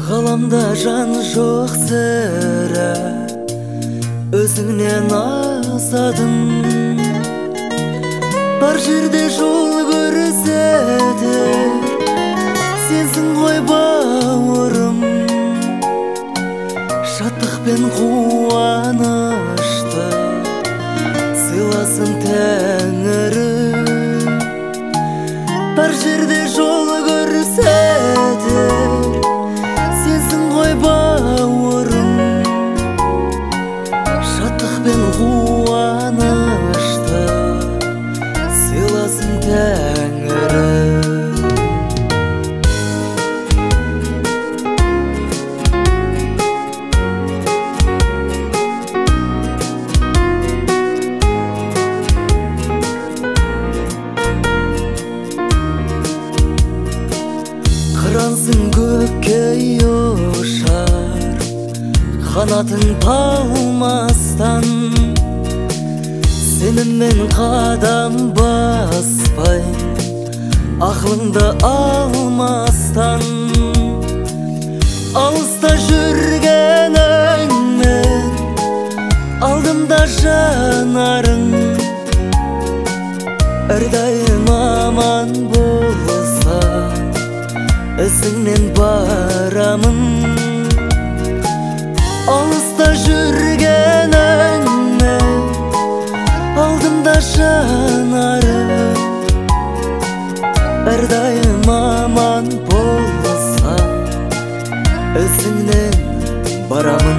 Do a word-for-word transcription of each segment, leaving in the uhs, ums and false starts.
Ғаламда жан жоқ сірә, өзіңнен асадым. Бар жерде жол көрсетер сенсің ғой бауырым. Шаттық пен қуанышты сыйласын Тәңірім. Бар жерде жол көрсетер сенсің ғой бауырым. Шаттық пен қуанышты сыйласын Тәңірім. Қырансың көкке ұшар, қанатың талмастан. Сеніммен қадам баспай, ақылыңды алмастан. Алыста жүргеніңмен алдымда жанарың. Әрдайым аман болса ізіңнен барамын. Алыста жүргеніңмен алдымда жанарым. Әрдайым аман болса ізіңнен барамын.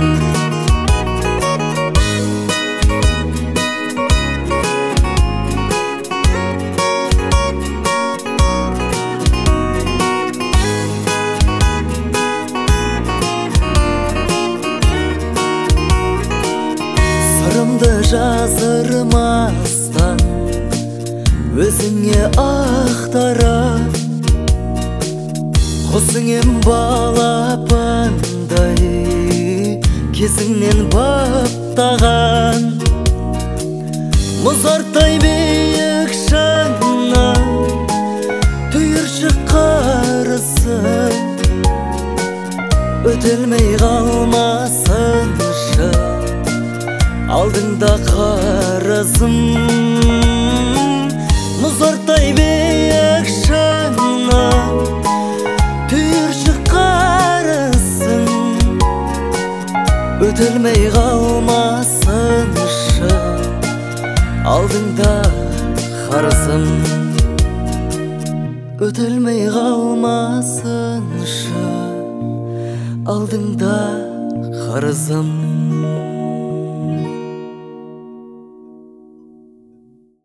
Сырымды жазырмастан өзіңе ақтара, қосыңем балапандай кезіңнен баптаған. Мұзартай биік шаңнан түйіршік қарысың, өтелмей қалмасыншы алдыңда қарызым. Мұзартай биік шаңнан түйіршік қарысың, өтелмей қалмасыншы алдыңда қарызым. Өтелмей қалмасыншы алдыңда қарызым.